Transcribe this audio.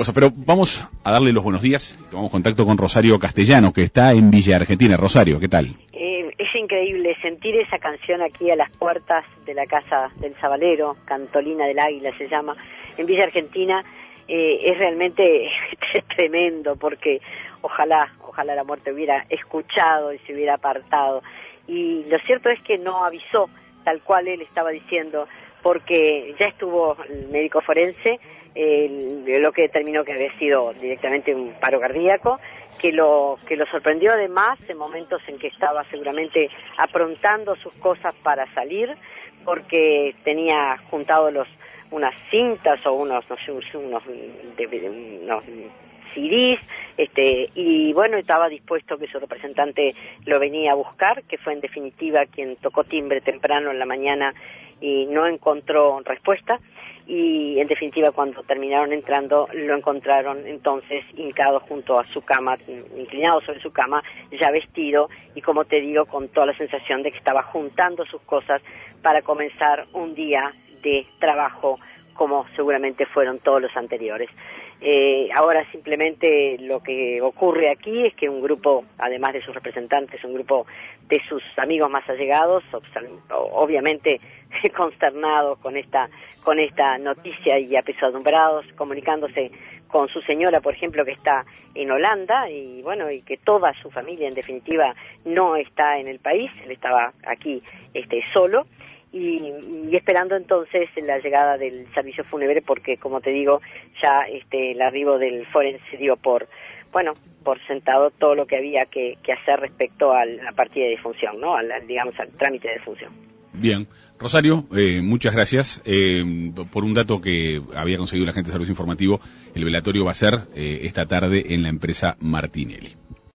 cosas. Pero vamos a darle los buenos días. Tomamos contacto con Rosario Castellano, que está en Villa Argentina. Rosario, ¿qué tal? Es increíble sentir esa canción aquí a las puertas de la casa del Sabalero, Cantolina del Águila se llama, en Villa Argentina. Es realmente tremendo, porque ojalá la muerte hubiera escuchado y se hubiera apartado. Y lo cierto es que no avisó, tal cual él estaba diciendo, porque ya estuvo el médico forense, lo que determinó que había sido directamente un paro cardíaco, que lo sorprendió además en momentos en que estaba seguramente aprontando sus cosas para salir, porque tenía juntado unas cintas o unos CDs, y bueno, estaba dispuesto que su representante lo venía a buscar, que fue en definitiva quien tocó timbre temprano en la mañana y no encontró respuesta, y en definitiva cuando terminaron entrando lo encontraron entonces hincado junto a su cama, inclinado sobre su cama, ya vestido y, como te digo, con toda la sensación de que estaba juntando sus cosas para comenzar un día de trabajo como seguramente fueron todos los anteriores. Ahora simplemente lo que ocurre aquí es que un grupo, además de sus representantes, un grupo de sus amigos más allegados, obviamente consternados con esta noticia y apesadumbrados, comunicándose con su señora, por ejemplo, que está en Holanda, y bueno, y que toda su familia en definitiva no está en el país, él estaba aquí solo. Y esperando entonces la llegada del servicio fúnebre, porque, como te digo, ya el arribo del forense dio por sentado todo lo que había que hacer respecto a la partida de difunción, ¿no? Al trámite de difunción. Bien. Rosario, muchas gracias. Por un dato que había conseguido la gente de Servicio Informativo, el velatorio va a ser esta tarde en la empresa Martinelli.